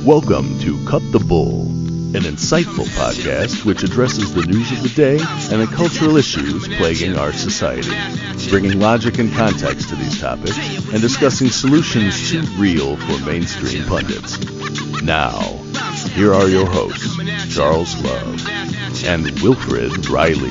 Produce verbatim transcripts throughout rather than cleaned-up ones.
Welcome to Cut the Bull, an insightful podcast which addresses the news of the day and the cultural issues plaguing our society, bringing logic and context to these topics and discussing solutions too real for mainstream pundits. Now, here are your hosts, Charles Love and Wilfred Riley.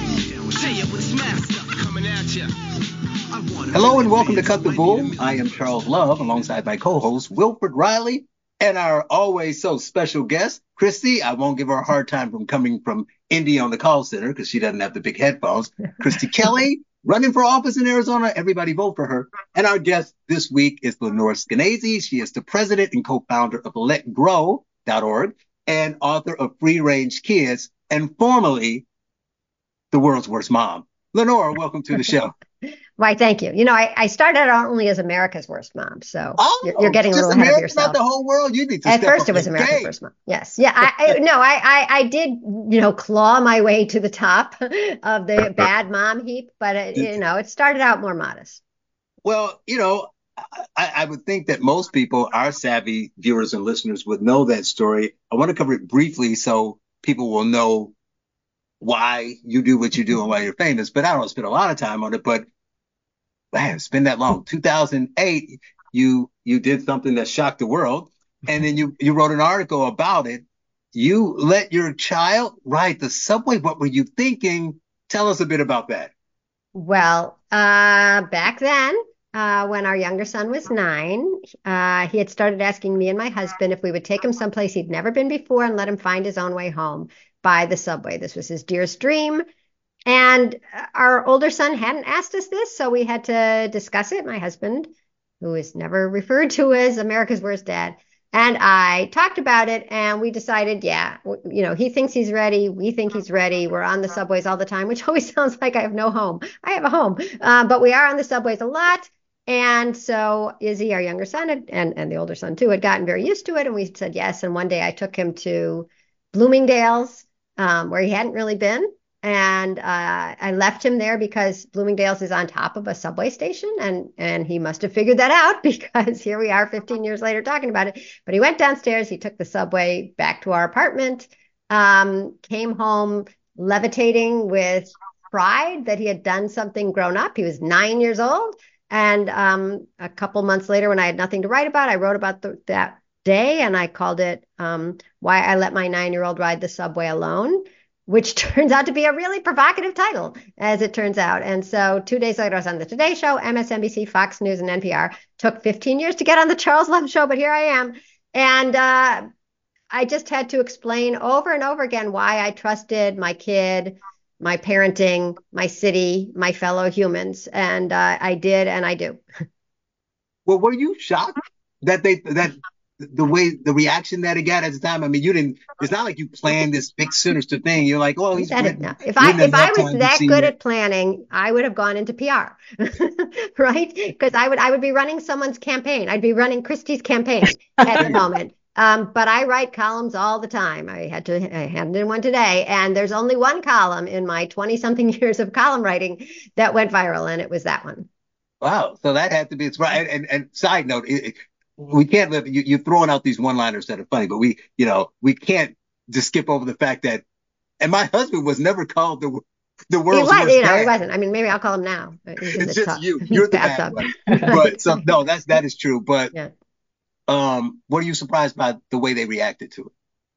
Hello and welcome to Cut the Bull. I am Charles Love alongside my co-host, Wilfred Riley, and our always so special guest, Christy. I won't give her a hard time from coming from Indy on the call center because she doesn't have the big headphones. Christy Kelly, running for office in Arizona. Everybody vote for her. And our guest this week is Lenore Skenazy. She is the president and co-founder of let grow dot org and author of Free Range Kids and formerly the world's worst mom. Lenore, welcome to the show. Why, thank you. You know, I, I started out only as America's Worst Mom, so oh, you're, you're getting a little America, ahead of yourself. Not the whole world. You need to At step first, up it was your America's game. Worst Mom. Yes, yeah. I, I no, I, I I did you know claw my way to the top of the bad mom heap, but it, you know, it started out more modest. Well, you know, I, I would think that most people, our savvy viewers and listeners, would know that story. I want to cover it briefly so people will know why you do what you do and why you're famous. But I don't spend a lot of time on it. But man, it's been that long. two thousand eight, you you did something that shocked the world, and then you you wrote an article about it. You let your child ride the subway. What were you thinking? Tell us a bit about that. Well, uh, back then, uh, when our younger son was nine, uh, he had started asking me and my husband if we would take him someplace he'd never been before and let him find his own way home by the subway. This was his dearest dream. And our older son hadn't asked us this, so we had to discuss it. My husband, who is never referred to as America's worst dad, and I talked about it, and we decided, yeah, you know, he thinks he's ready. We think he's ready. We're on the subways all the time, which always sounds like I have no home. I have a home, uh, but we are on the subways a lot. And so Izzy, our younger son, had, and, and the older son too, had gotten very used to it, and we said yes. And one day I took him to Bloomingdale's, um, where he hadn't really been. And uh, I left him there because Bloomingdale's is on top of a subway station. And, and he must have figured that out because here we are fifteen years later talking about it. But he went downstairs. He took the subway back to our apartment, um, came home levitating with pride that he had done something grown up. He was nine years old. And um, a couple months later, when I had nothing to write about, I wrote about the, that day. And I called it um, Why I Let My Nine-Year-Old Ride the Subway Alone, which turns out to be a really provocative title, as it turns out. And so two days later, I was on the Today Show, M S N B C, Fox News, and N P R. Took fifteen years to get on the Charles Love Show, but here I am. And uh, I just had to explain over and over again why I trusted my kid, my parenting, my city, my fellow humans. And uh, I did, and I do. Well, were you shocked that they that the way the reaction that it got at the time? I mean, you didn't. It's not like you planned this big sinister thing. You're like, oh, he's written, no. If I if I was that good at planning, I would have gone into P R, right? Because I would I would be running someone's campaign. I'd be running Christie's campaign at the moment. Um, but I write columns all the time. I had to I handed in one today, and there's only one column in my twenty-something years of column writing that went viral, and it was that one. Wow, so that had to be it's right. And, and, and side note. It, it, We can't live, you, you're throwing out these one-liners that are funny, but we, you know, we can't just skip over the fact that, and my husband was never called the the world's he was, worst you know, dad. He wasn't. I mean, maybe I'll call him now. It's just you. You're the bad one. But so, no, that's, that is true. But yeah. um, were you surprised by the way they reacted to it?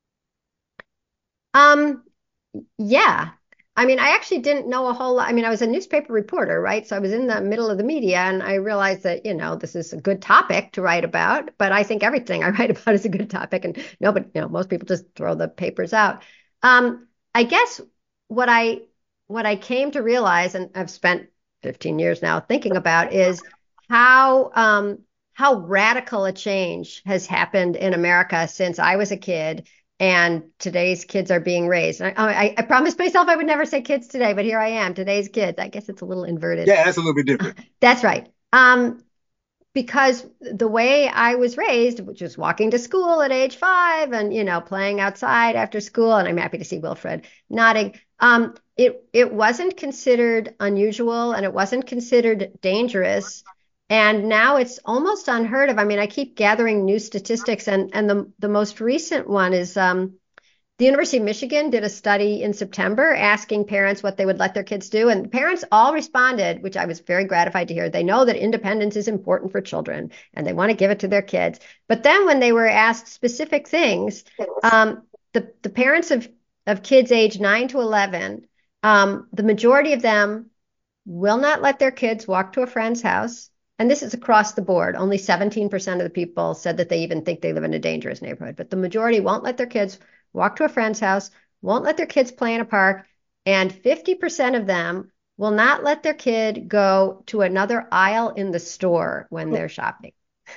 Um, yeah. I mean, I actually didn't know a whole lot. I mean, I was a newspaper reporter, right? So I was in the middle of the media, and I realized that, you know, this is a good topic to write about. But I think everything I write about is a good topic, and nobody, you know, most people just throw the papers out. Um, I guess what I what I came to realize, and I've spent fifteen years now thinking about, is how um, how radical a change has happened in America since I was a kid. And today's kids are being raised. I, I, I promised myself I would never say kids today, but here I am, today's kids. I guess it's a little inverted. Yeah, that's a little bit different. That's right. Um, because the way I was raised, which was walking to school at age five and, you know, playing outside after school, and I'm happy to see Wilfred nodding, um, it, it wasn't considered unusual and it wasn't considered dangerous And now it's almost unheard of. I mean, I keep gathering new statistics, and and the the most recent one is um, the University of Michigan did a study in September asking parents what they would let their kids do, and parents all responded, which I was very gratified to hear. They know that independence is important for children, and they want to give it to their kids. But then when they were asked specific things, um, the the parents of of kids age nine to eleven, um, the majority of them will not let their kids walk to a friend's house. And this is across the board. Only seventeen percent of the people said that they even think they live in a dangerous neighborhood, but the majority won't let their kids walk to a friend's house, won't let their kids play in a park, and fifty percent of them will not let their kid go to another aisle in the store when they're shopping.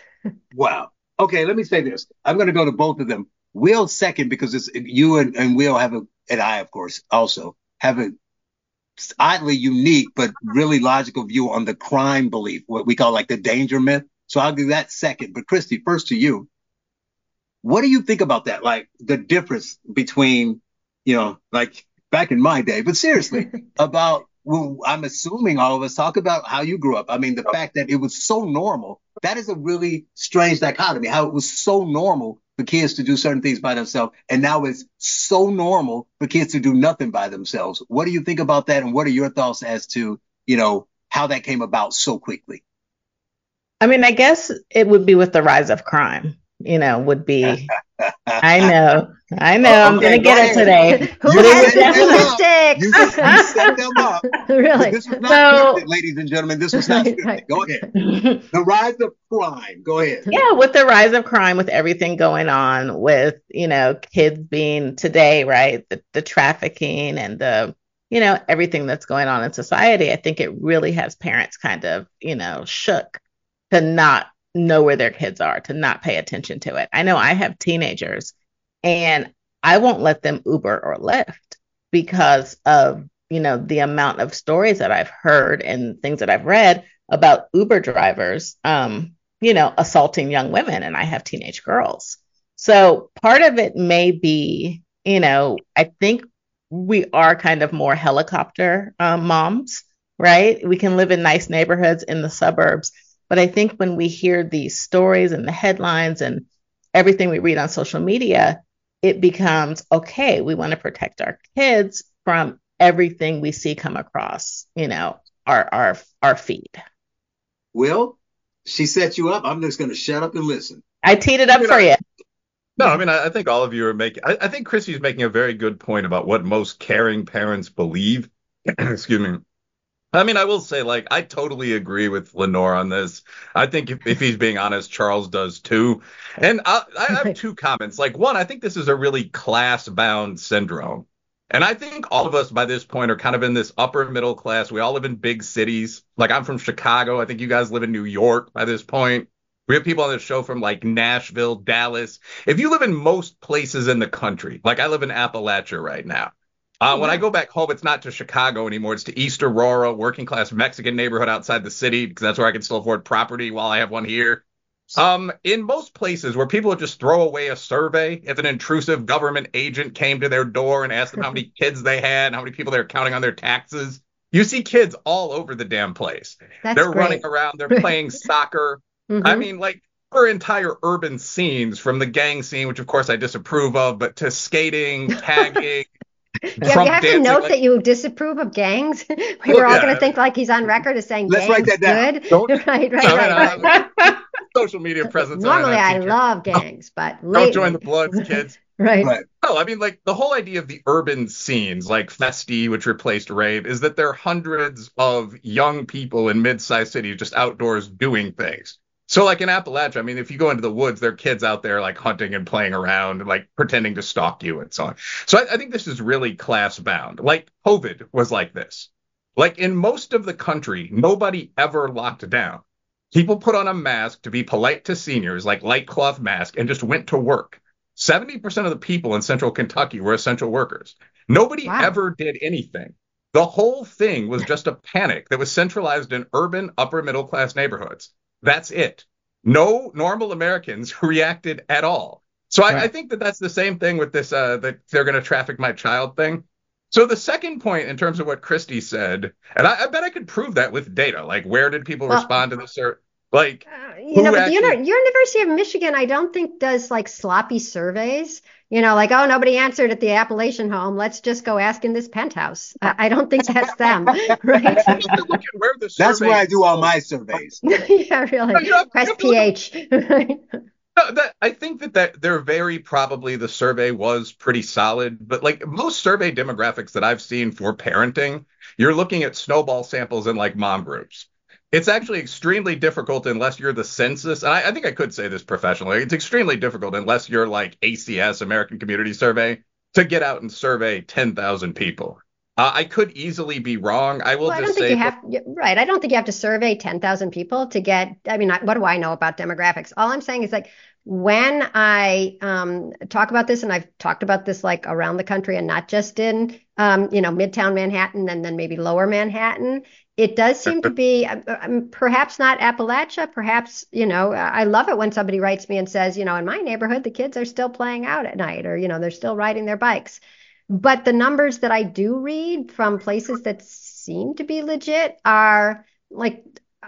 Wow. Okay, let me say this. I'm going to go to both of them. Will second, because it's you and, and Will have a, and I, of course, also have a oddly unique but really logical view on the crime belief, what we call like the danger myth. So I'll do that second. But Christy, first to you. What do you think about that? Like the difference between, you know, like back in my day, but seriously, about, well, I'm assuming all of us talk about how you grew up. I mean, the fact that it was so normal, that is a really strange dichotomy, how it was so normal for kids to do certain things by themselves. And now it's so normal for kids to do nothing by themselves. What do you think about that? And what are your thoughts as to, you know, how that came about so quickly? I mean, I guess it would be with the rise of crime, you know, would be, I know, I know, oh, okay, I'm going to get it today. Who has statistics? You, you set them up. Really? This was not so, scripted, ladies and gentlemen. This was not scripted. Right. Go ahead. The rise of crime. Go ahead. Yeah, with the rise of crime, with everything going on, with, you know, kids being today, right, the, the trafficking and the, you know, everything that's going on in society, I think it really has parents kind of, you know, shook to not know where their kids are, to not pay attention to it. I know I have teenagers and I won't let them Uber or Lyft because of, you know, the amount of stories that I've heard and things that I've read about Uber drivers, um, you know, assaulting young women. And I have teenage girls. So part of it may be, you know, I think we are kind of more helicopter um, moms, right? We can live in nice neighborhoods in the suburbs. But I think when we hear these stories and the headlines and everything we read on social media, it becomes, okay, we want to protect our kids from everything we see come across, you know, our our our feed. Will, she set you up. I'm just going to shut up and listen. I teed it up you for know, you. No, I mean, I, I think all of you are making, I, I think Chrissy's making a very good point about what most caring parents believe. Excuse me. I mean, I will say, like, I totally agree with Lenore on this. I think if, if he's being honest, Charles does too. And I, I have two comments. Like, one, I think this is a really class-bound syndrome. And I think all of us by this point are kind of in this upper middle class. We all live in big cities. Like, I'm from Chicago. I think you guys live in New York by this point. We have people on this show from, like, Nashville, Dallas. If you live in most places in the country, like I live in Appalachia right now. Uh, when I go back home, it's not to Chicago anymore. It's to East Aurora, working class Mexican neighborhood outside the city, because that's where I can still afford property while I have one here. Um, in most places where people would just throw away a survey if an intrusive government agent came to their door and asked them how many kids they had and how many people they were counting on their taxes, you see kids all over the damn place. That's they're great. running around. They're playing soccer. Mm-hmm. I mean, like, for entire urban scenes, from the gang scene, which of course I disapprove of, but to skating, tagging. Yeah, you have to note like, that you disapprove of gangs. We well, were all yeah. going to think like he's on record as saying Let's gangs write that down. Good. Right, right, no, right. right, right. Social media presence. Normally I love gangs, but don't lately... join the Bloods, kids. Right. right. No, I mean, like, the whole idea of the urban scenes, like Festi, which replaced rave, is that there are hundreds of young people in mid-sized cities just outdoors doing things. So, like, in Appalachia, I mean, if you go into the woods, there are kids out there, like, hunting and playing around and, like, pretending to stalk you and so on. So I, I think this is really class-bound. Like, COVID was like this. Like, in most of the country, nobody ever locked down. People put on a mask to be polite to seniors, like light cloth mask, and just went to work. seventy percent of the people in central Kentucky were essential workers. Nobody wow. ever did anything. The whole thing was just a panic that was centralized in urban, upper-middle-class neighborhoods. That's it. No normal Americans reacted at all. So I, right. I think that that's the same thing with this, uh, that they're going to traffic my child thing. So the second point in terms of what Christy said, and I, I bet I could prove that with data, like where did people well, respond to this? Or, Like, Uh, you who know, but the actually? Uni- University of Michigan, I don't think does like sloppy surveys. You know, like, oh, nobody answered at the Appalachian home. Let's just go ask in this penthouse. I, I don't think that's them, right? You have to look at where the That's where survey I do all falls. my surveys. Yeah, really. You have, you Press have to look at pH. Right? No, that I think that, that they're very probably the survey was pretty solid, but like most survey demographics that I've seen for parenting, you're looking at snowball samples in like mom groups. It's actually extremely difficult unless you're the census. And I, I think I could say this professionally. It's extremely difficult unless you're like A C S, American Community Survey, to get out and survey ten thousand people. Uh, I could easily be wrong. I will Well, I don't just think say, you have, y- right. I don't think you have to survey ten thousand people to get, I mean, I- what do I know about demographics? All I'm saying is like when I um, talk about this, and I've talked about this like around the country and not just in, um, you know, Midtown Manhattan and then maybe lower Manhattan, it does seem to be uh, um, perhaps not Appalachia, perhaps, you know, I love it when somebody writes me and says, you know, in my neighborhood, the kids are still playing out at night or, you know, they're still riding their bikes. But the numbers that I do read from places that seem to be legit are like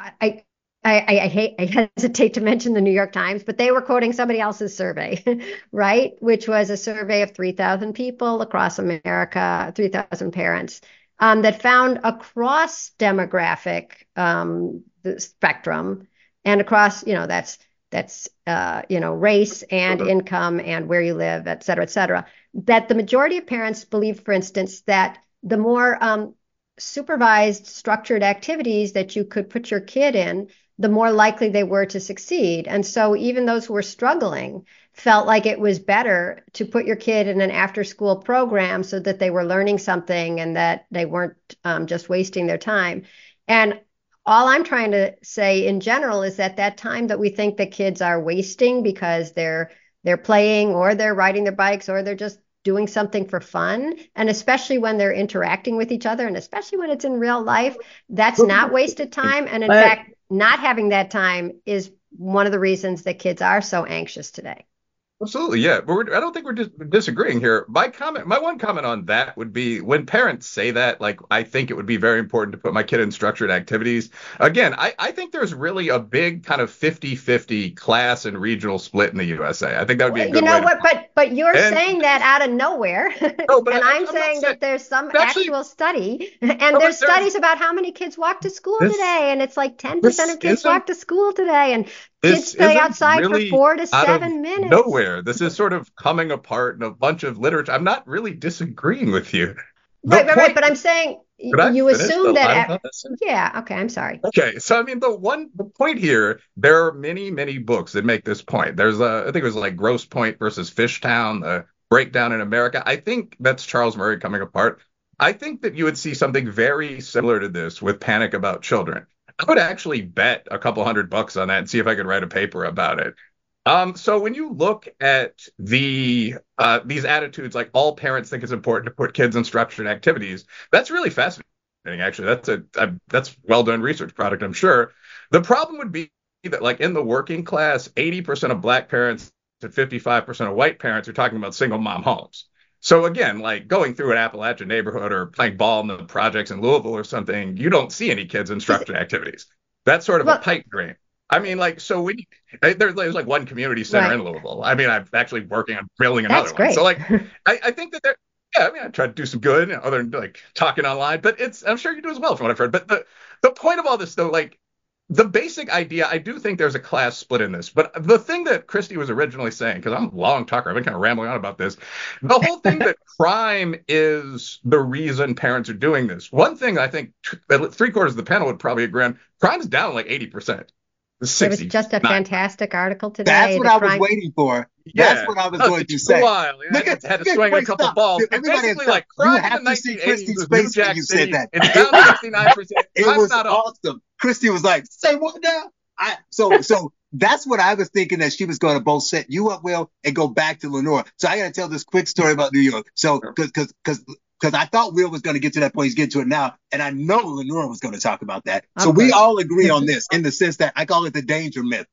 I I I, I hate I hesitate to mention the New York Times, but they were quoting somebody else's survey, right? Which was a survey of three thousand people across America, three thousand parents, um, that found across demographic um, the spectrum and across, you know, that's that's uh, you know, race and income and where you live, et cetera, et cetera, that the majority of parents believe, for instance, that the more um, supervised, structured activities that you could put your kid in, the more likely they were to succeed. And so even those who were struggling felt like it was better to put your kid in an after-school program so that they were learning something and that they weren't um, just wasting their time. And all I'm trying to say in general is that that time that we think that kids are wasting because they're they're playing or they're riding their bikes or they're just doing something for fun, and especially when they're interacting with each other, and especially when it's in real life, that's not wasted time. And in But fact, not having that time is one of the reasons that kids are so anxious today. Absolutely, yeah. But we're, I don't think we're dis- disagreeing here. My comment, my one comment on that would be when parents say that, like, I think it would be very important to put my kid in structured activities. Again, I, I think there's really a big kind of fifty-fifty class and regional split in the U S A. I think that would be a You good know way to. what? But but you're And saying that out of nowhere, no, but and I, I'm I'm not saying saying that there's some actually. actual study, and No, but there's there's studies about how many kids walk to school this. today, and it's like ten percent This of kids isn't. walk to school today, and kids This stay isn't outside for really four to out of seven minutes. nowhere. This is sort of coming apart in a bunch of literature. I'm not really disagreeing with you. The Right, right, right. point. But I'm saying Could I you finish the assume that. line At, about this? yeah. Okay. I'm sorry. Okay, so I mean the one the point here, there are many, many books that make this point. There's a I think it was like Grosse Pointe versus Fishtown, the breakdown in America. I think that's Charles Murray coming apart. I think that you would see something very similar to this with Panic About Children. I would actually bet a couple hundred bucks on that and see if I could write a paper about it. Um, so when you look at the uh, these attitudes, like all parents think it's important to put kids in structured activities, that's really fascinating. Actually, that's a, a that's well done research product, I'm sure. The problem would be that, like in the working class, eighty percent of black parents and fifty-five percent of white parents are talking about single mom homes. So again, like going through an Appalachian neighborhood or playing ball in the projects in Louisville or something, you don't see any kids in structured activities. That's sort of a Well, pipe dream. I mean, like, so we there's, there's like one community center right. in Louisville. I mean, I'm actually working on building That's another one. So great. like, I, I think that there, yeah, I mean, I try to do some good other than like talking online, but it's, I'm sure you do as well from what I've heard. But the, the point of all this though, like the basic idea, I do think there's a class split in this, but the thing that Christy was originally saying, because I'm a long talker, I've been kind of rambling on about this, the whole thing that crime is the reason parents are doing this. One thing I think three quarters of the panel would probably agree on, crime's down like eighty percent. There was just a fantastic article today. That's what the I crime... was waiting for. Yeah. That's what I was Oh, going to say. A while. Yeah, Look I at, had to look, swing wait, a couple stop. balls. And Everybody basically, stop. like, You crime have in the to see nineteen eighties Christy's was New face when Jack you City. said that. It's down to sixty-nine percent. It Crime's was not up. awesome. Christy was like, say what now? I so so that's what I was thinking, that she was going to both set you up, Will, and go back to Lenore. So I got to tell this quick story about New York. So because because because because I thought Will was going to get to that point. He's getting to it now, and I know Lenore was going to talk about that. So Of we course. all agree on this in the sense that I call it the danger myth.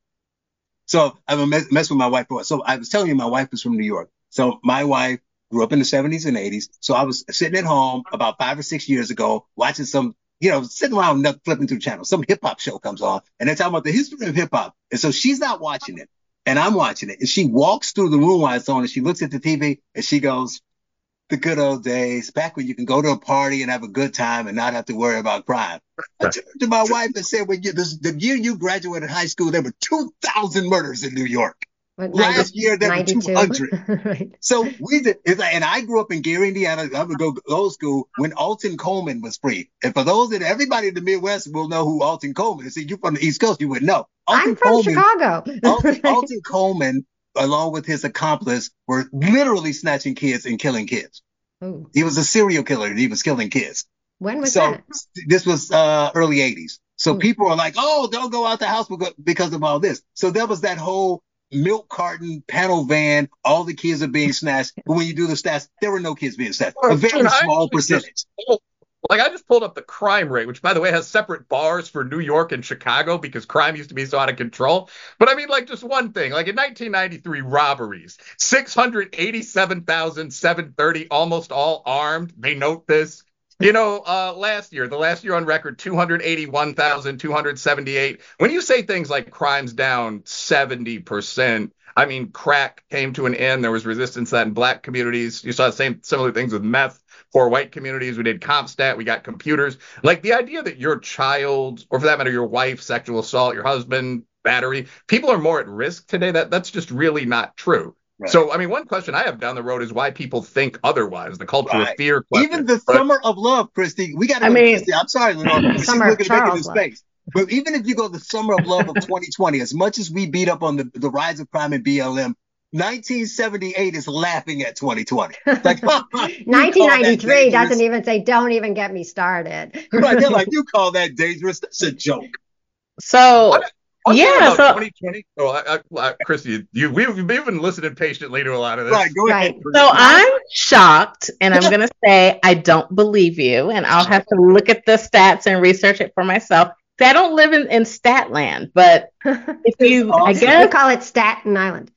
So I'm a mess, mess with my wife. So I was telling you, my wife is from New York. So my wife grew up in the seventies and eighties. So I was sitting at home about five or six years ago watching some you know, sitting around flipping through channels. Some hip hop show comes on and they're talking about the history of hip hop. And so she's not watching it and I'm watching it. And she walks through the room while it's on and she looks at the T V and she goes, the good old days, back when you can go to a party and have a good time and not have to worry about crime. I turned to my wife and said, when you, this, the year you graduated high school, there were two thousand murders in New York. What, Last ninety, year, there ninety-two? were two hundred. Right. So we did, it's like, and I grew up in Gary, Indiana. I'm gonna go old school when Alton Coleman was free. And for those that everybody in the Midwest will know who Alton Coleman is. See, you're from the East Coast, you wouldn't know. Alton I'm from Coleman, Chicago. Alton, Alton Coleman, along with his accomplice, were literally snatching kids and killing kids. Ooh. He was a serial killer and he was killing kids. When was So that? this was uh, early eighties. So Ooh. people were like, oh, don't go out the house because of all this. So there was that whole milk carton panel van. All the kids are being snatched. But when you do the stats, there were no kids being snatched. A very small percentage. Just, like I just pulled up the crime rate, which by the way has separate bars for New York and Chicago because crime used to be so out of control. But I mean, like just one thing, like in nineteen ninety-three robberies, six hundred eighty-seven thousand seven hundred thirty, almost all armed. They note this. You know, uh, last year, the last year on record, two hundred eighty-one thousand two hundred seventy-eight. When you say things like crime's down seventy percent, I mean, crack came to an end. There was resistance to that in black communities. You saw the same similar things with meth for white communities. We did CompStat. We got computers. Like the idea that your child, or for that matter, your wife, sexual assault, your husband, battery, people are more at risk today. That that's just really not true. Right. So, I mean, one question I have down the road is why people think otherwise. The culture right. of fear question. Even the but, summer of love, Christy. We got to I go mean, Christy. I'm sorry, Lenore. Summer of Charles love. Space. But even if you go the summer of love of twenty twenty, as much as we beat up on the, the rise of crime in B L M, nineteen seventy-eight is laughing at twenty twenty. Like, nineteen ninety-three doesn't even say, don't even get me started. Right, they're like, you call that dangerous? That's a joke. So, what? I'll yeah, so twenty twenty. Oh, I, I, I, Christy, you we've, we've been listening patiently to a lot of this. Right, go Right. ahead. So I'm shocked, and I'm going to say I don't believe you, and I'll have to look at the stats and research it for myself. I don't live in, in Statland, but if you, I We guess, call it Staten Island.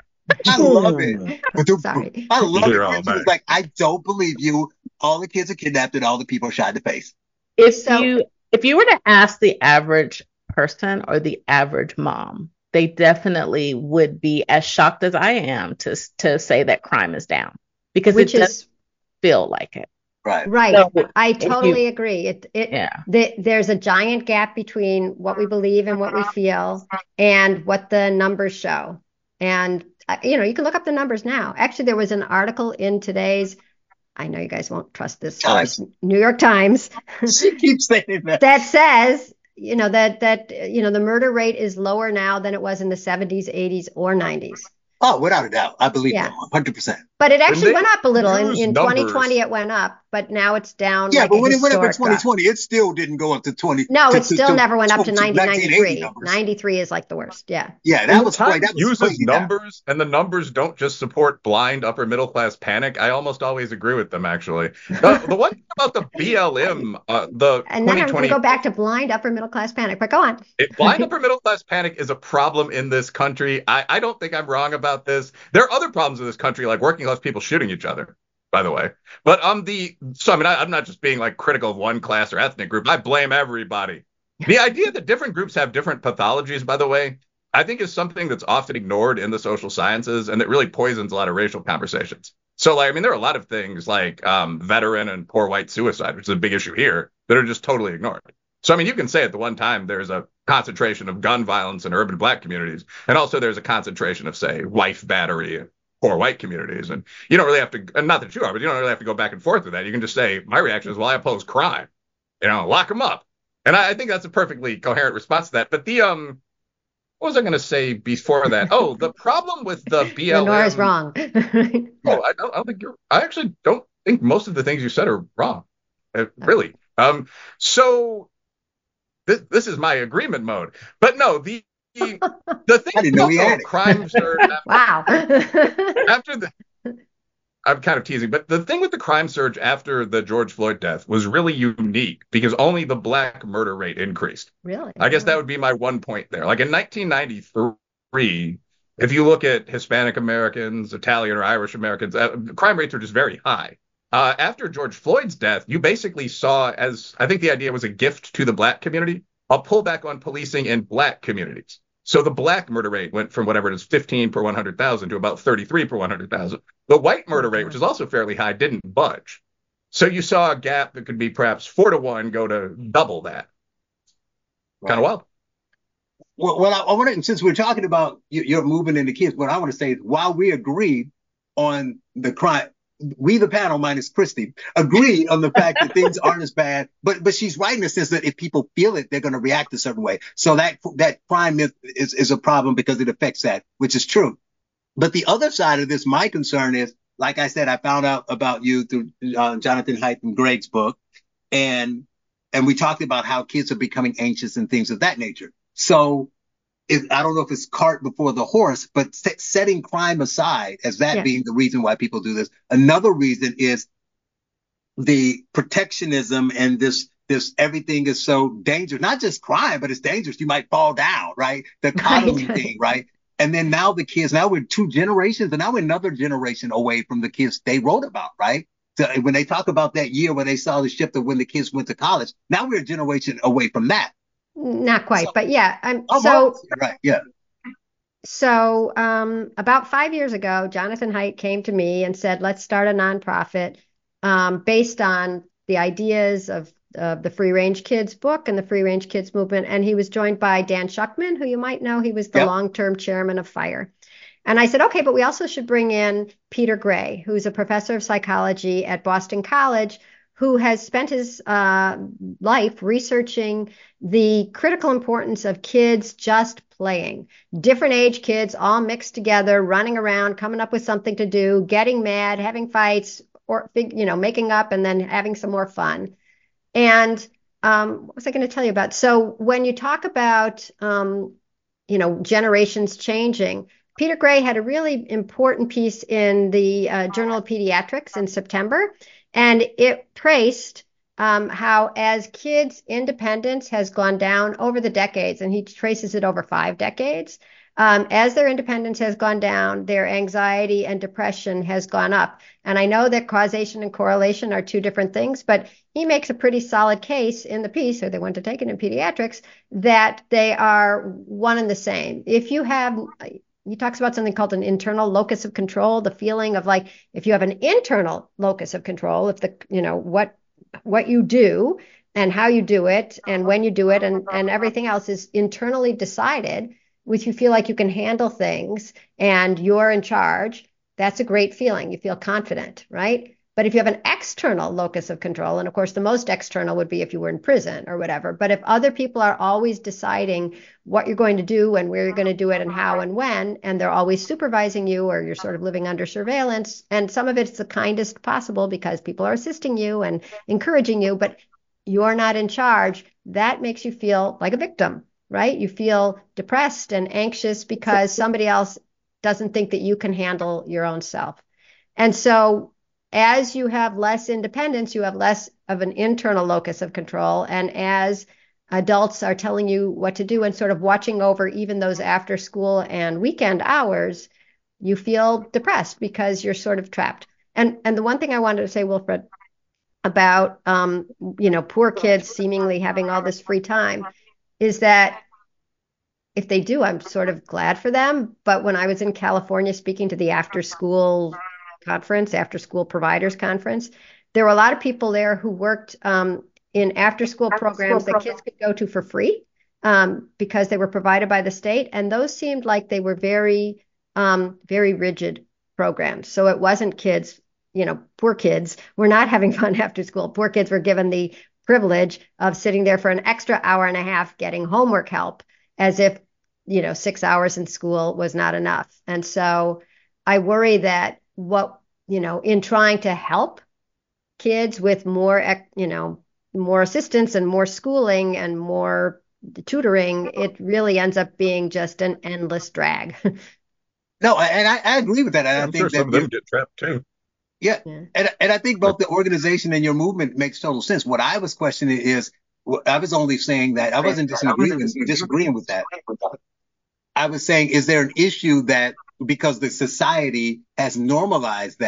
I love it. But the, Sorry. I love You're it. all It's back. like, I don't believe you. All the kids are kidnapped and all the people are shot in the face. if So- you if you were to ask the average person or the average mom, they definitely would be as shocked as I am to to say that crime is down because Which it is does feel like it. Right. right. So, I you- totally agree. It it Yeah. the, there's a giant gap between what we believe and what we feel and what the numbers show. And uh, you know, you can look up the numbers now. Actually, there was an article in today's, I know you guys won't trust this source, New York Times, She keeps saying that. that says, you know, that that you know the murder rate is lower now than it was in the seventies, eighties, or nineties. Oh, without a doubt. I believe Yeah. them one hundred percent. But it actually they went up a little. In, use in numbers- twenty twenty, it went up, but now it's down. Yeah, like but a when it went up in historic drop. twenty twenty, it still didn't go up to twenty. No, to, it still to, never went up to nineteen ninety-three. numbers. ninety-three is like the worst. Yeah. Yeah, When that the was Times great. That was uses crazy down. numbers, and the numbers don't just support blind upper middle class panic. I almost always agree with them, actually. The, the one thing about the B L M, uh, the And then I'm twenty going twenty to go back to blind upper middle class panic. But go on. It, blind upper middle class panic is a problem in this country. I, I don't think I'm wrong about this. There are other problems in this country, like working class people shooting each other, by the way. But um, the so I mean, I, I'm not just being like critical of one class or ethnic group. I blame everybody. The idea that different groups have different pathologies, by the way, I think is something that's often ignored in the social sciences and that really poisons a lot of racial conversations. So, like, I mean, there are a lot of things like um, veteran and poor white suicide, which is a big issue here, that are just totally ignored. So, I mean, you can say at the one time there's a concentration of gun violence in urban black communities, and also there's a concentration of, say, wife battery in poor white communities. And you don't really have to, and not that you are, but you don't really have to go back and forth with that. You can just say, my reaction is, well, I oppose crime. You know, lock them up. And I, I think that's a perfectly coherent response to that. But the, um, what was I going to say before that? Oh, the problem with the B L M. Lenora's wrong. Oh, I don't, I don't think you're, I actually don't think most of the things you said are wrong. Uh, really. Um, so this, this is my agreement mode. But no, the, the, the thing I didn't know about he had the it. crime surge after, Wow. after the, I'm kind of teasing, but the thing with the crime surge after the George Floyd death was really unique because only the black murder rate increased. Really? I guess that would be my one point there. Like in nineteen ninety-three, if you look at Hispanic Americans, Italian or Irish Americans, uh, crime rates are just very high. uh, after George Floyd's death, you basically saw, as I think the idea was a gift to the black community, a pullback on policing in black communities. So the black murder rate went from whatever it is, fifteen per one hundred thousand to about thirty-three per one hundred thousand. The white murder rate, which is also fairly high, didn't budge. So you saw a gap that could be perhaps four to one go to double that. Right. Kind of wild. Well, well I, I want to, since we're talking about your movement and the kids, what I want to say is while we agreed on the crime, we, the panel minus Christy, agree on the fact that things aren't as bad, but but she's right in the sense that if people feel it, they're going to react a certain way. So that that crime is, is, is a problem because it affects that, which is true. But the other side of this, my concern is, like I said, I found out about you through uh, Jonathan Haidt and Greg's book, and and we talked about how kids are becoming anxious and things of that nature. So it, I don't know if it's cart before the horse, but set, setting crime aside as that yeah. being the reason why people do this. Another reason is the protectionism and this, this everything is so dangerous, not just crime, but it's dangerous. You might fall down, right? The coddling right. thing, right? And then now the kids, now we're two generations and now we're another generation away from the kids they wrote about, right? So when they talk about that year when they saw the shift of when the kids went to college, now we're a generation away from that. Not quite, so, but yeah. I'm, oh, so right, yeah. So um, about five years ago, Jonathan Haidt came to me and said, let's start a nonprofit um, based on the ideas of uh, the Free Range Kids book and the Free Range Kids movement. And he was joined by Dan Schuckman, who you might know. He was the yep. long-term chairman of FIRE. And I said, okay, but we also should bring in Peter Gray, who's a professor of psychology at Boston College, who has spent his uh, life researching the critical importance of kids just playing. Different age kids all mixed together, running around, coming up with something to do, getting mad, having fights, or, you know, making up and then having some more fun. And um, what was I going to tell you about? So when you talk about, um, you know, generations changing, Peter Gray had a really important piece in the uh, Journal of Pediatrics in September. And it traced um, how as kids' independence has gone down over the decades, and he traces it over five decades, um, as their independence has gone down, their anxiety and depression has gone up. And I know that causation and correlation are two different things, but he makes a pretty solid case in the piece, or they want to take it in pediatrics, that they are one and the same. If you have... He talks about something called an internal locus of control, the feeling of like, if you have an internal locus of control, if the, you know, what, what you do and how you do it and when you do it and, and everything else is internally decided, which you feel like you can handle things and you're in charge, that's a great feeling. You feel confident, right? But if you have an external locus of control, and of course the most external would be if you were in prison or whatever, but if other people are always deciding what you're going to do and where you're going to do it and how and when, and they're always supervising you or you're sort of living under surveillance, and some of it's the kindest possible because people are assisting you and encouraging you, but you're not in charge, that makes you feel like a victim, right? You feel depressed and anxious because somebody else doesn't think that you can handle your own self. And so as you have less independence, you have less of an internal locus of control. And as adults are telling you what to do and sort of watching over even those after school and weekend hours, you feel depressed because you're sort of trapped. And and the one thing I wanted to say, Wilfred, about, um, you know, poor kids seemingly having all this free time is that if they do, I'm sort of glad for them. But when I was in California speaking to the after school conference, after school providers conference, there were a lot of people there who worked um, in after school programs that kids could go to for free um, because they were provided by the state. And those seemed like they were very, um, very rigid programs. So it wasn't kids, you know, poor kids were not having fun after school. Poor kids were given the privilege of sitting there for an extra hour and a half getting homework help as if, you know, six hours in school was not enough. And so I worry that what, you know, in trying to help kids with more, you know, more assistance and more schooling and more tutoring, it really ends up being just an endless drag. No, and I, I agree with that. And I'm I think sure that some of them get trapped too. Yeah. yeah. And, and I think both the organization and your movement makes total sense. What I was questioning is, I was only saying that I wasn't disagreeing, disagreeing with that. I was saying, is there an issue that because the society has normalized that,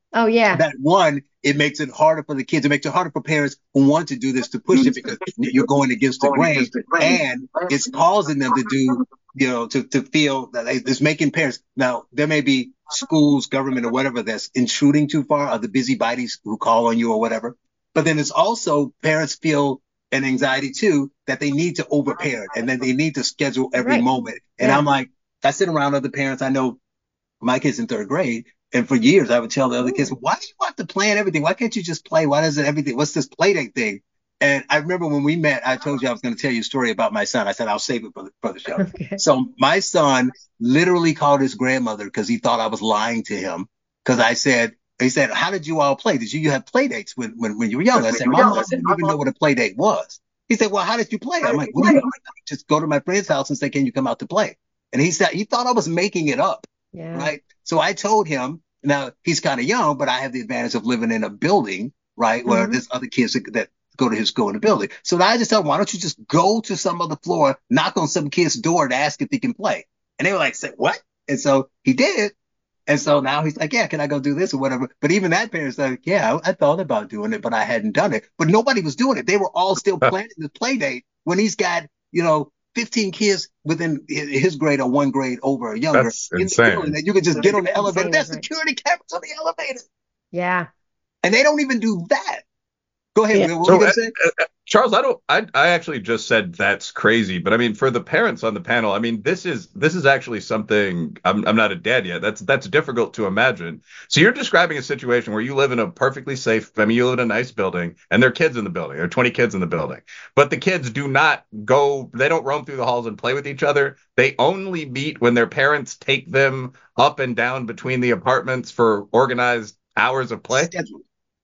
Oh, yeah. That one, it makes it harder for the kids. It makes it harder for parents who want to do this to push it because you're going against the grain, and it's causing them to do, you know, to, to feel that it's making parents. Now, there may be schools, government, or whatever that's intruding too far, or the busybodies who call on you or whatever. But then it's also parents feel an anxiety too that they need to overparent and then they need to schedule every Right. moment. And Yeah. I'm like, I sit around other parents. I know my kid's in third grade. And for years, I would tell the other kids, why do you have to plan everything? Why can't you just play? Why does it everything? What's this play date thing? And I remember when we met, I told you I was going to tell you a story about my son. I said, I'll save it for the, for the show. Okay. So my son literally called his grandmother because he thought I was lying to him. Because I said, he said, how did you all play? Did you, you have play dates when, when, when you were young? I said, Mom, I didn't even know what a play date was. He said, well, how did you play? I'm like, what do you mean? Just go to my friend's house and say, can you come out to play? And he said, he thought I was making it up. Yeah. Right. So I told him, now he's kind of young, but I have the advantage of living in a building, right, where Mhm. there's other kids that, that go to his school in the building. So now I just tell him, why don't you just go to some other floor, knock on some kid's door to ask if he can play? And they were like, say, what? And so he did. And so now he's like, yeah, can I go do this or whatever? But even that parent's like, yeah, I, I thought about doing it, but I hadn't done it. But nobody was doing it. They were all still planning the play date when he's got, you know, fifteen kids within his grade or one grade over or younger That's in the insane. building that you can just get on the elevator. Insane, There's right. security cameras on the elevator. Yeah. And they don't even do that. Go ahead, Yeah. Will. What So, were you uh, going to say? uh, Charles, I don't. I I actually just said that's crazy, but I mean, for the parents on the panel, I mean, this is this is actually something. I'm I'm not a dad yet. That's that's difficult to imagine. So you're describing a situation where you live in a perfectly safe. I mean, you live in a nice building, and there are kids in the building. There are twenty kids in the building, but the kids do not go. They don't roam through the halls and play with each other. They only meet when their parents take them up and down between the apartments for organized hours of play. Schedule.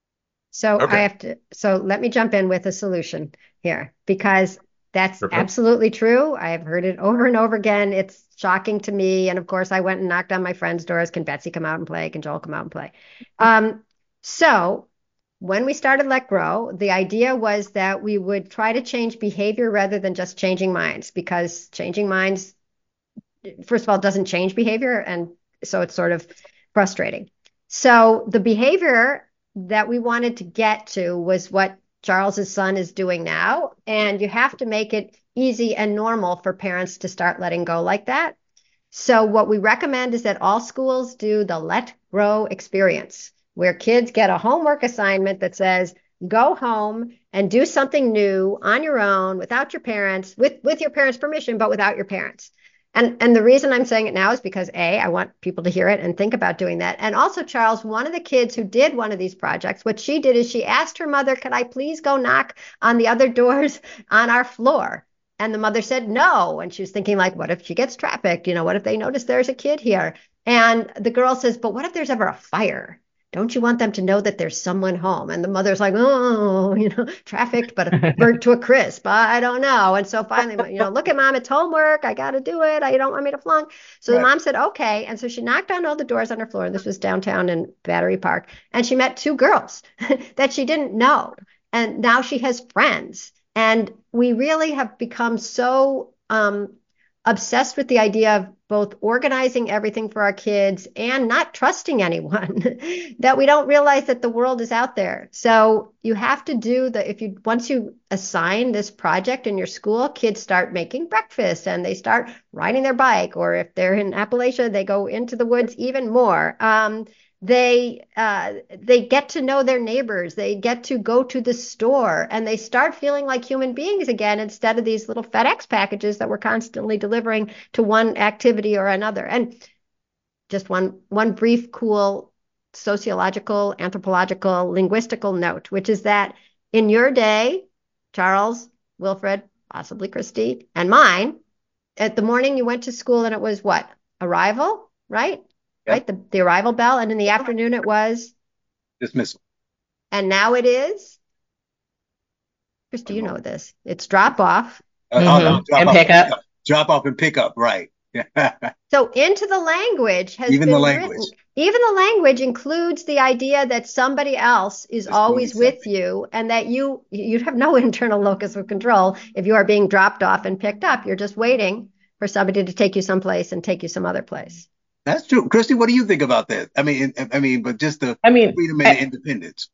So Okay. I have to, so let me jump in with a solution here because that's Okay. absolutely true. I've heard it over and over again. It's shocking to me. And of course, I went and knocked on my friends' doors. Can Betsy come out and play? Can Joel come out and play? Um, so when we started Let Grow, the idea was that we would try to change behavior rather than just changing minds, because changing minds, first of all, doesn't change behavior. And so it's sort of frustrating. So the behavior that we wanted to get to was what Charles's son is doing now. And you have to make it easy and normal for parents to start letting go like that. So what we recommend is that all schools do the Let Grow experience, where kids get a homework assignment that says, go home and do something new on your own without your parents, with, with your parents' permission, but without your parents. And, and the reason I'm saying it now is because, A, I want people to hear it and think about doing that. And also, Charles, one of the kids who did one of these projects, what she did is she asked her mother, could I please go knock on the other doors on our floor? And the mother said no. And she was thinking, like, what if she gets trafficked? You know, what if they notice there's a kid here? And the girl says, but what if there's ever a fire? Don't you want them to know that there's someone home? And the mother's like, oh, you know, trafficked, but burnt to a crisp. I don't know. And so finally, you know, look at mom, it's homework. I got to do it. I don't want me to flunk. So Right. the mom said, okay. And so she knocked on all the doors on her floor. This was downtown in Battery Park. And she met two girls that she didn't know. And now she has friends. And we really have become so um, obsessed with the idea of both organizing everything for our kids and not trusting anyone that we don't realize that the world is out there. So you have to do the, if you, once you assign this project in your school, kids start making breakfast and they start riding their bike, or if they're in Appalachia, they go into the woods even more. Um, they uh, they get to know their neighbors. They get to go to the store, and they start feeling like human beings again instead of these little FedEx packages that we're constantly delivering to one activity or another. And just one one brief, cool sociological, anthropological, linguistical note, which is that in your day, Charles, Wilfred, possibly Christy, and mine, at the morning you went to school and it was what? Arrival, right? Yep. Right? The, the arrival bell. And in the afternoon it was, Dismissal. and now it is, Christy, you know this. It's drop off. Uh, oh, no, Mhm. drop And off pick and up. Drop off and pick up. Right. So into the language has Even been the language. written. Even the language includes the idea that somebody else is Is always doing with you, and that you you have no internal locus of control if you are being dropped off and picked up. You're just waiting for somebody to take you someplace and take you some other place. That's true. Christy, what do you think about that? I mean, I mean, but just the I mean, freedom and I, the independence.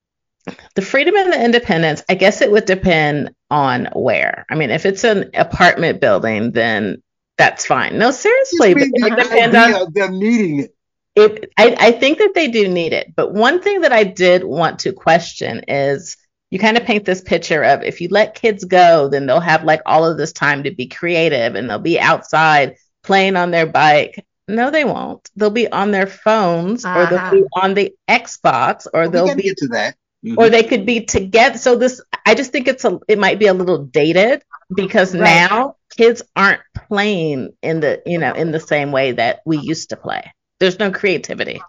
the freedom and the independence, I guess it would depend on where. I mean, if it's an apartment building, then that's fine. No, Just seriously, but mean it would the depend idea on of them needing it. it. I, I think that they do need it. But one thing that I did want to question is you kind of paint this picture of if you let kids go, then they'll have like all of this time to be creative and they'll be outside playing on their bike. No, they won't. They'll be on their phones or they'll Uh-huh. be on the Xbox or We they'll got to be get to that. Mhm. or they could be together. So this, I just think it's a, it might be a little dated because Right. now kids aren't playing in the, you know, in the same way that we used to play. There's no creativity.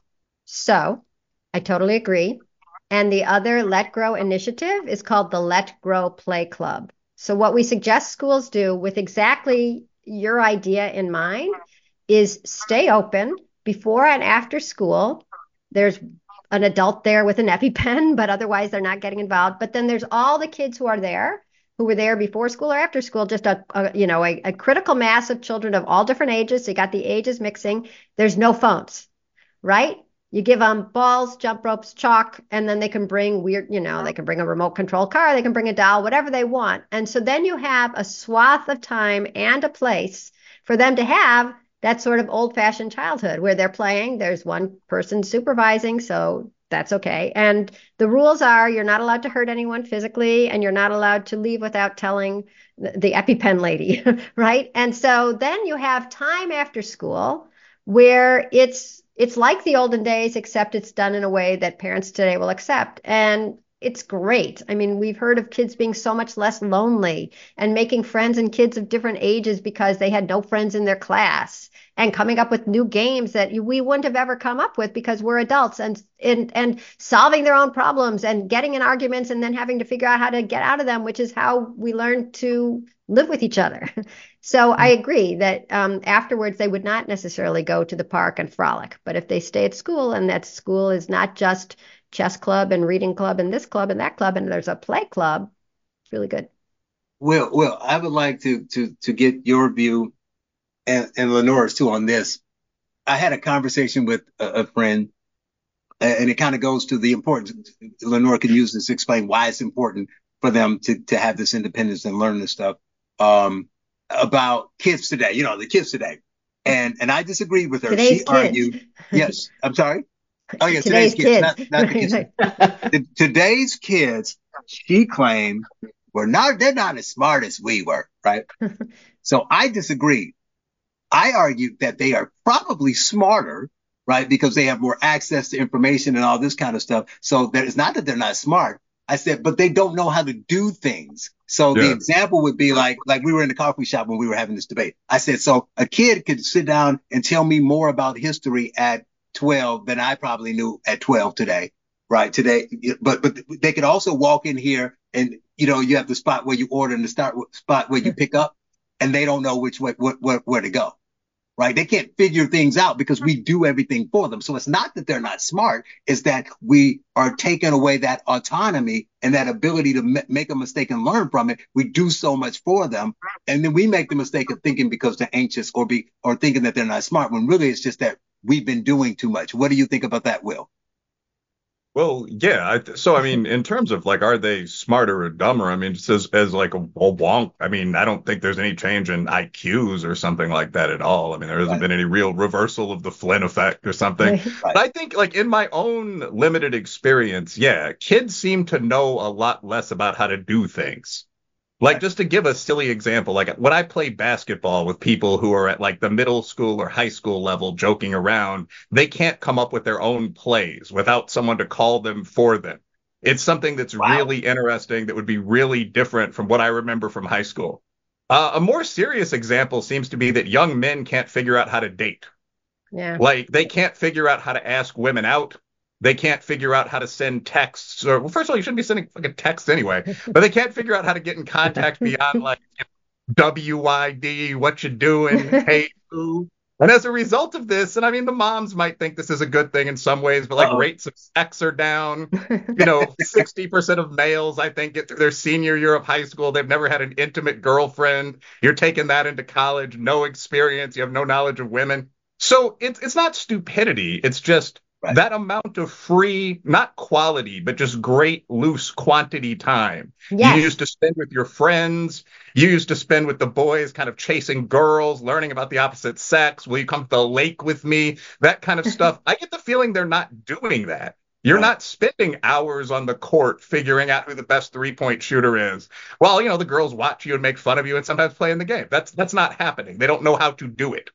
So I totally agree. And the other Let Grow initiative is called the Let Grow Play Club. So what we suggest schools do with exactly your idea in mind is stay open before and after school. There's an adult there with an EpiPen, but otherwise they're not getting involved. But then there's all the kids who are there, who were there before school or after school, just a, a you know, a, a critical mass of children of all different ages. So you got the ages mixing. There's no phones, right? You give them balls, jump ropes, chalk, and then they can bring weird, you know, they can bring a remote control car, they can bring a doll, whatever they want. And so then you have a swath of time and a place for them to have that sort of old-fashioned childhood where they're playing. There's one person supervising, so that's okay. And the rules are you're not allowed to hurt anyone physically, and you're not allowed to leave without telling the, the EpiPen lady, right? And so then you have time after school where it's it's like the olden days, except it's done in a way that parents today will accept. And it's great. I mean, we've heard of kids being so much less lonely and making friends and kids of different ages because they had no friends in their class and coming up with new games that we wouldn't have ever come up with because we're adults and and and solving their own problems and getting in arguments and then having to figure out how to get out of them, which is how we learn to live with each other. So I agree that um, afterwards they would not necessarily go to the park and frolic, but if they stay at school and that school is not just chess club and reading club and this club and that club and there's a play club, it's really good. Well, well, I would like to to to get your view and, and Lenore's too on this. I had a conversation with a, a friend, and it kind of goes to the importance. Lenore can use this to explain why it's important for them to to have this independence and learn this stuff um, about kids today. You know, the kids today, and and I disagreed with her. Today's She kids. argued, yes, I'm sorry. Oh yeah, Today's today's, kids, kids. not not the kids. The- today's kids, she claimed, were not. They're not as smart as we were, right? So I disagreed. I argued that they are probably smarter, right? Because they have more access to information and all this kind of stuff. So that it's not that they're not smart. I said, but they don't know how to do things. So the Yeah. example would be like, like we were in the coffee shop when we were having this debate. I said, so a kid could sit down and tell me more about history at twelve than I probably knew at twelve today, right? Today, but, but they could also walk in here and, you know, you have the spot where you order and the start spot where you pick up and they don't know which way, where, where, where to go. Right? They can't figure things out because we do everything for them. So it's not that they're not smart. It's that we are taking away that autonomy and that ability to m- make a mistake and learn from it. We do so much for them. And then we make the mistake of thinking because they're anxious or be, or thinking that they're not smart when really it's just that we've been doing too much. What do you think about that, Will? Well, yeah. I th- so, I mean, in terms of like, are they smarter or dumber? I mean, just as, as like a, a wonk. I mean, I don't think there's any change in I Qs or something like that at all. I mean, there hasn't Right. been any real reversal of the Flynn effect or something. Right. Right. But I think, like, in my own limited experience, yeah, kids seem to know a lot less about how to do things. Like, just to give a silly example, like when I play basketball with people who are at like the middle school or high school level joking around, they can't come up with their own plays without someone to call them for them. It's something that's Wow. really interesting that would be really different from what I remember from high school. Uh, a more serious example seems to be that young men can't figure out how to date. Yeah. Like, they can't figure out how to ask women out. They can't figure out how to send texts. Or, well, first of all, you shouldn't be sending fucking texts anyway. But they can't figure out how to get in contact beyond, like, W I D, what you doing, hey, who. And as a result of this, and I mean, the moms might think this is a good thing in some ways, but like Uh-oh. rates of sex are down. You know, sixty percent of males, I think, get through their senior year of high school. They've never had an intimate girlfriend. You're taking that into college, no experience. You have no knowledge of women. So it's it's not stupidity. It's just Right. that amount of free, not quality, but just great loose quantity time you Yes. used to spend with your friends. You used to spend with the boys, kind of chasing girls, learning about the opposite sex. Will you come to the lake with me? That kind of stuff. I get the feeling they're not doing that. You're Right. not spending hours on the court figuring out who the best three-point shooter is. Well, you know, the girls watch you and make fun of you and sometimes play in the game. That's that's not happening. They don't know how to do it.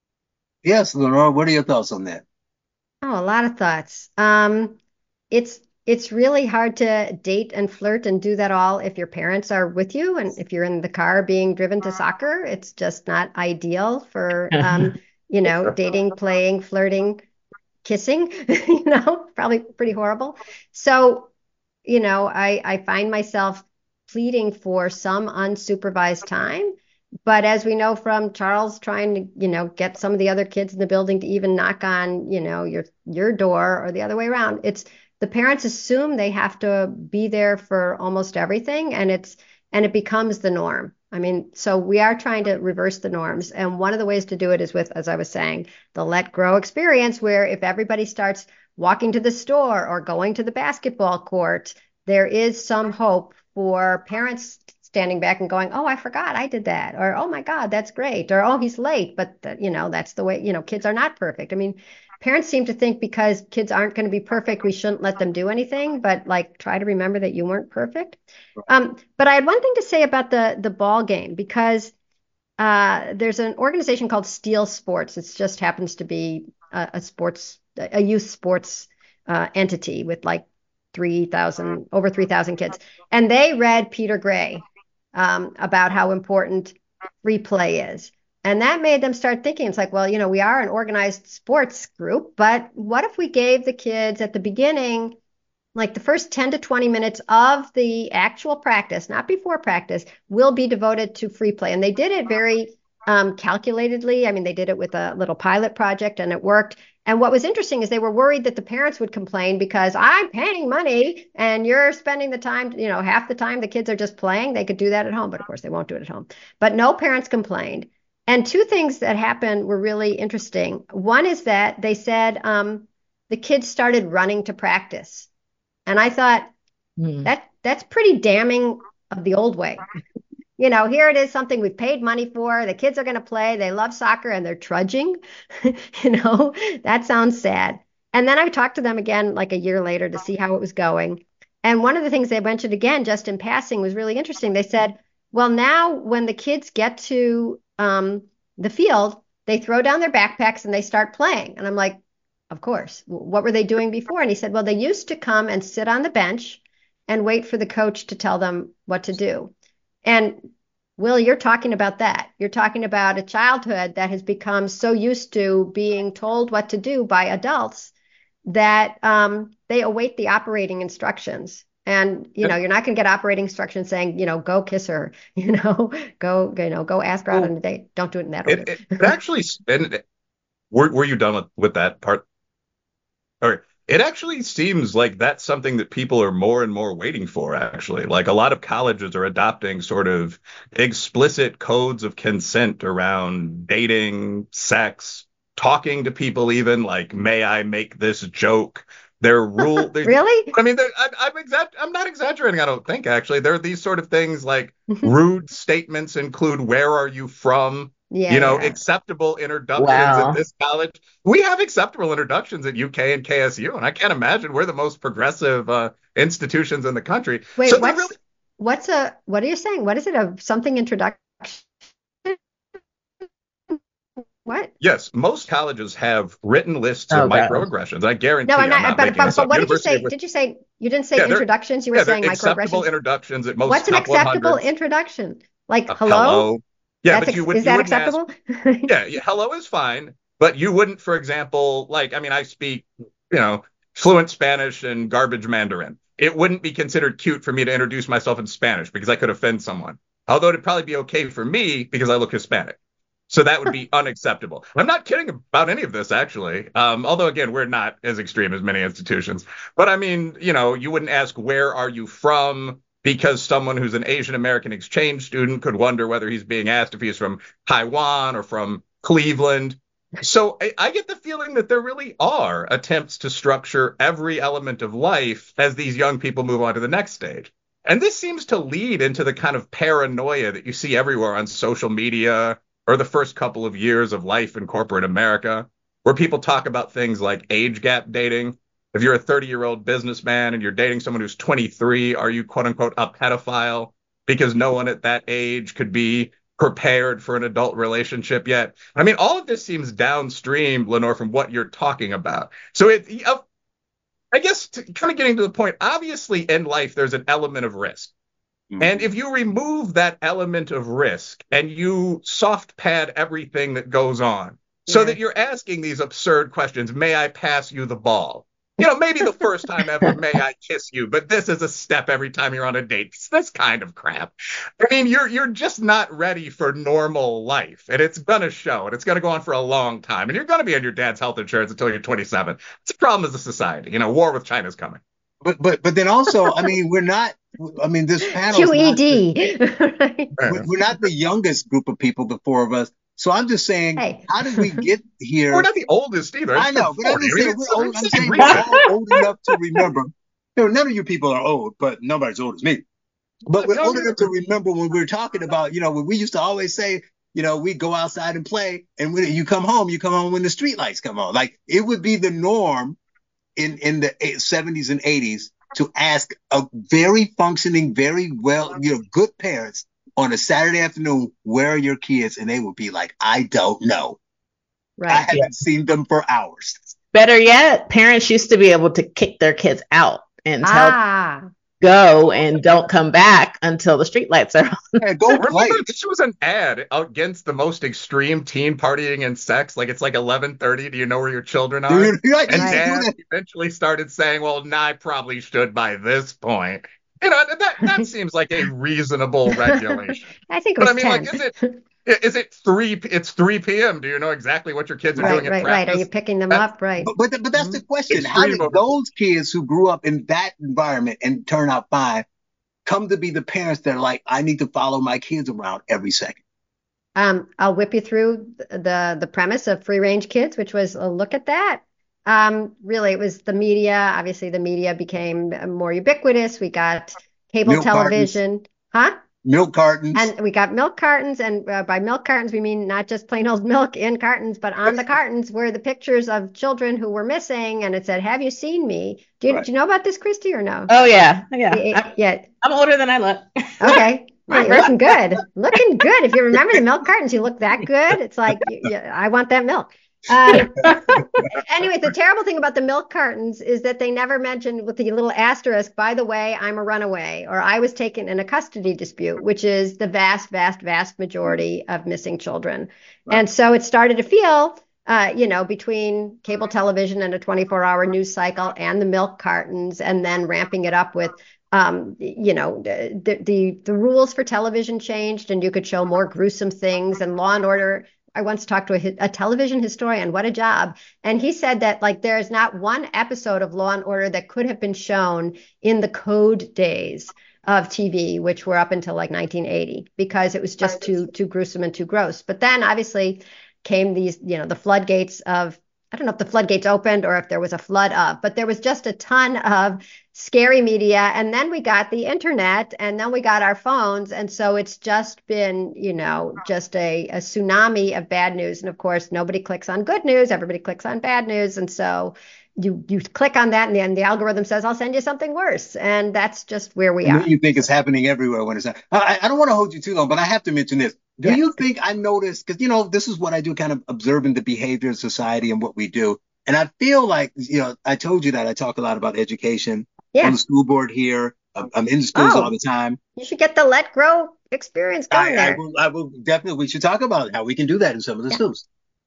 Yes, Lenore, what are your thoughts on that? Oh, a lot of thoughts. Um, it's it's really hard to date and flirt and do that all if your parents are with you and if you're in the car being driven to soccer. It's just not ideal for um, you know, dating, playing, flirting, kissing, you know, probably pretty horrible. So, you know, I I find myself pleading for some unsupervised time. But as we know from Charles trying to, you know, get some of the other kids in the building to even knock on, you know, your your door or the other way around, it's the parents assume they have to be there for almost everything, and it's and it becomes the norm. I mean, so we are trying to reverse the norms, and one of the ways to do it is with, as I was saying, the let grow experience, where if everybody starts walking to the store or going to the basketball court, there is some hope for parents standing back and going, oh, I forgot I did that. Or, oh my God, that's great. Or, oh, he's late. But, the, you know, that's the way, you know, kids are not perfect. I mean, parents seem to think because kids aren't going to be perfect, we shouldn't let them do anything. But like, try to remember that you weren't perfect. Um, but I had one thing to say about the, the ball game, because uh, there's an organization called Steel Sports. It just happens to be a, a sports, a youth sports uh, entity with like three thousand, over three thousand kids. And they read Peter Gray um, about how important free play is. And that made them start thinking, it's like, well, you know, we are an organized sports group, but what if we gave the kids at the beginning, like the first ten to twenty minutes of the actual practice, not before practice, will be devoted to free play. And they did it very um, calculatedly. I mean, they did it with a little pilot project and it worked. And what was interesting is they were worried that the parents would complain because I'm paying money and you're spending the time, you know, half the time the kids are just playing. They could do that at home, but of course they won't do it at home. But no parents complained. And two things that happened were really interesting. One is that they said um, the kids started running to practice. And I thought Hmm. that that's pretty damning of the old way. You know, here it is, something we've paid money for. The kids are going to play. They love soccer and they're trudging. You know, that sounds sad. And then I talked to them again like a year later to see how it was going. And one of the things they mentioned again, just in passing, was really interesting. They said, well, now when the kids get to um, the field, they throw down their backpacks and they start playing. And I'm like, of course. What were they doing before? And he said, well, they used to come and sit on the bench and wait for the coach to tell them what to do. And Will, you're talking about that. You're talking about a childhood that has become so used to being told what to do by adults that um, they await the operating instructions. And, you know, you're not going to get operating instructions saying, you know, go kiss her, you know, go, you know, go ask her out on a date. Don't do it in that order. It, it, it actually, and were, were you done with, with that part? All right. It actually seems like that's something that people are more and more waiting for, actually. Like a lot of colleges are adopting sort of explicit codes of consent around dating, sex, talking to people even, like, may I make this joke? There rule. Really? I mean, I, I'm exa- I'm not exaggerating, I don't think, actually. There are these sort of things like rude statements include, where are you from? Yeah, You know, yeah. acceptable introductions Wow. at this college. We have acceptable introductions at U K and K S U, and I can't imagine we're the most progressive uh, institutions in the country. Wait, So they're what's really, what's a what are you saying? What is it? A something introduction? What? yes, most colleges have written lists Oh, of God. microaggressions. I guarantee No, I'm I'm not. not But making but, this but up. what did you University say? of, Did you say you didn't say yeah, they're introductions? You were yeah, they're saying acceptable microaggressions. introductions at most What's an top acceptable one hundreds. introduction? Like Uh, hello? hello. Yeah, That's but you ex- would is you that wouldn't ask. acceptable? Yeah, yeah, hello is fine, but you wouldn't, for example, like, I mean, I speak, you know, fluent Spanish and garbage Mandarin. It wouldn't be considered cute for me to introduce myself in Spanish because I could offend someone. Although it'd probably be okay for me because I look Hispanic. So that would be unacceptable. I'm not kidding about any of this, actually. Um, although, again, we're not as extreme as many institutions. But I mean, you know, you wouldn't ask, where are you from? Because someone who's an Asian American exchange student could wonder whether he's being asked if he's from Taiwan or from Cleveland. So I, I get the feeling that there really are attempts to structure every element of life as these young people move on to the next stage. And this seems to lead into the kind of paranoia that you see everywhere on social media or the first couple of years of life in corporate America, where people talk about things like age gap dating. If you're a thirty year old businessman and you're dating someone who's twenty-three, are you quote unquote a pedophile? Because no one at that age could be prepared for an adult relationship yet. I mean, all of this seems downstream, Lenore, from what you're talking about. So it, uh, I guess, to, kind of getting to the point, obviously in life, there's an element of risk. Mm-hmm. And if you remove that element of risk and you soft pad everything that goes on so yeah. that you're asking these absurd questions, may I pass you the ball? You know, maybe the first time ever, may I kiss you? But this is a step every time you're on a date. It's this kind of crap. I mean, you're you're just not ready for normal life. And it's going to show. And it's going to go on for a long time. And you're going to be on your dad's health insurance until you're twenty-seven. It's a problem as a society. You know, war with China's coming. But but but then also, I mean, we're not, I mean, this panel. Q E D. We're, we're not the youngest group of people, the four of us. So I'm just saying, hey. How did we get here? We're not the oldest either. I know, but I'm just saying, we're old, I'm saying we're all old enough to remember. You know, none of you people are old, but nobody's old as me. But we're old enough to remember when we were talking about, you know, when we used to always say, you know, we go outside and play, and when you come home, you come home when the street lights come on. Like, it would be the norm in, in the seventies and eighties to ask a very functioning, very well, you know, good parents on a Saturday afternoon, where are your kids? And they would be like, I don't know. Right. I haven't yeah. seen them for hours. Better yet, parents used to be able to kick their kids out and tell ah. them, go and don't come back until the streetlights are on. Yeah, go play. Remember, this was an ad against the most extreme teen partying and sex. Like, it's like eleven thirty. Do you know where your children are? Right, and right. Dad eventually started saying, well, nah, I probably should by this point. You know, that that seems like a reasonable regulation. I think it was But I mean, ten. like, is it is it three? It's three p.m. Do you know exactly what your kids are right, doing right, at practice? Right, Are you picking them that's, up? Right. But but, but that's mm-hmm. the question. It's How did those kids who grew up in that environment and turn out fine come to be the parents that are like, I need to follow my kids around every second? Um, I'll whip you through the the premise of Free Range Kids, which was a look at that. Um, really, it was the media. Obviously, the media became more ubiquitous. We got cable milk television, cartons. huh? Milk cartons. And we got milk cartons. And uh, by milk cartons, we mean not just plain old milk in cartons, but on the cartons were the pictures of children who were missing. And it said, have you seen me? Do you, right. do you know about this, Christy, or no? Oh, yeah. Yeah. It, I'm, yeah. I'm older than I look. Okay. Well, you're looking good. Looking good. If you remember the milk cartons, you look that good. It's like, yeah, I want that milk. Uh, anyway, the terrible thing about the milk cartons is that they never mentioned with the little asterisk, by the way, I'm a runaway, or I was taken in a custody dispute, which is the vast, vast, vast majority of missing children. Right. And so it started to feel, uh, you know, between cable television and a twenty-four hour news cycle and the milk cartons, and then ramping it up with Um, you know, the, the the rules for television changed, and you could show more gruesome things. And Law and Order, I once talked to a, a television historian, what a job. And he said that, like, there's not one episode of Law and Order that could have been shown in the code days of T V, which were up until like nineteen eighty, because it was just too too gruesome and too gross. But then obviously came these, you know, the floodgates of, I don't know if the floodgates opened or if there was a flood of, but there was just a ton of scary media. And then we got the internet, and then we got our phones. And so it's just been, you know, just a, a tsunami of bad news. And of course, nobody clicks on good news. Everybody clicks on bad news. And so you you click on that, and then the algorithm says, I'll send you something worse. And that's just where we are. You think it's happening everywhere when it's not. I, I don't want to hold you too long, but I have to mention this. Do yeah. you think I noticed, because, you know, this is what I do, kind of observing the behavior of society and what we do. And I feel like, you know, I told you that I talk a lot about education yeah. on the school board here. I'm, I'm in the schools oh, all the time. You should get the Let Grow experience going I, there. I will, I will definitely, we should talk about how we can do that in some of the yeah. schools.